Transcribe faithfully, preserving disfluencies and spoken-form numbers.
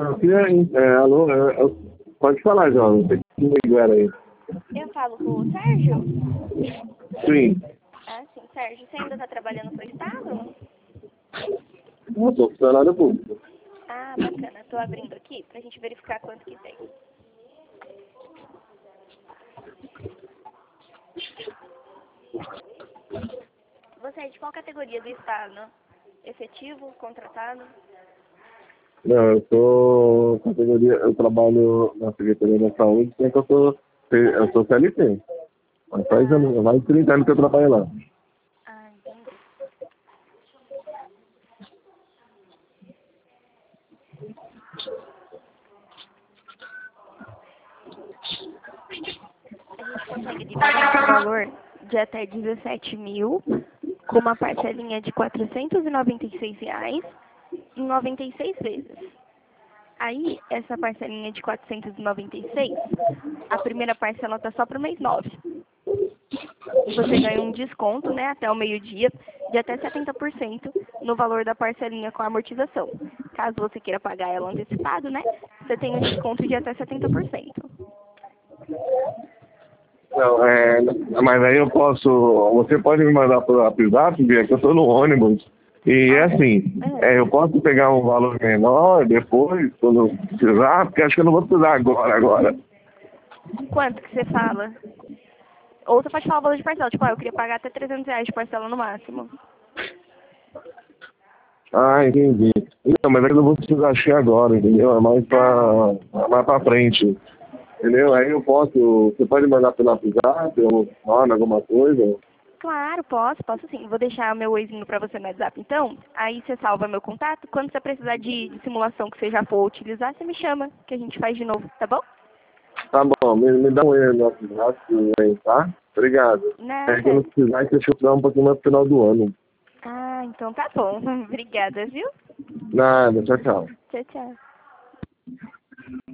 Aqui é, é, alô, é, é, pode falar, João. Não sei quem ligou era aí. Eu falo com o Sérgio? Sim. Ah, sim. Sérgio, você ainda está trabalhando para o Estado? Eu sou funcionário público. Ah, bacana. Estou abrindo aqui para a gente verificar quanto que tem. Você é de qual categoria do Estado? Efetivo, contratado? Não, eu sou categoria, eu trabalho na Secretaria da Saúde, só que eu sou, eu sou C L T. Mas faz Ah, anos, mais de trinta anos que eu trabalho lá. ah, entendi. A gente consegue lhe pagar um valor de até dezessete mil, com uma parcelinha de quatrocentos e noventa e seis reais em noventa e seis vezes. Aí, essa parcelinha de quatrocentos e noventa e seis, a primeira parcela está só para o mês nove. E você ganha um desconto, né, até o meio-dia, de até setenta por cento no valor da parcelinha com a amortização. Caso você queira pagar ela antecipado, né, você tem um desconto de até setenta por cento. Não, é, mas aí eu posso, você pode me mandar por WhatsApp, Bia, que eu estou no ônibus. E é Ah, assim, é. é, eu posso pegar um valor menor depois, quando precisar, porque acho que eu não vou precisar agora, agora. Quanto que você fala? Ou você pode falar o valor de parcela, tipo, ah, eu queria pagar até trezentos reais de parcela no máximo. Ah, entendi. Não, mas é que eu não vou precisar achar agora, entendeu? É mais Ah, pra, mais pra frente. Entendeu? Aí eu posso, você pode mandar pelo WhatsApp, ou manda alguma coisa. claro, posso, posso sim. Vou deixar meu oizinho pra você no WhatsApp, então. Aí você salva meu contato. Quando você precisar de, de simulação que você já for utilizar, você me chama, que a gente faz de novo, tá bom? Tá bom, me, me dá um e-mail no WhatsApp aí, tá? Obrigado. É que eu Nada. não precisar, deixa eu tirar um pouquinho mais pro final do ano. Ah, então tá bom. Obrigada, viu? Nada, tchau, tchau. Tchau, tchau.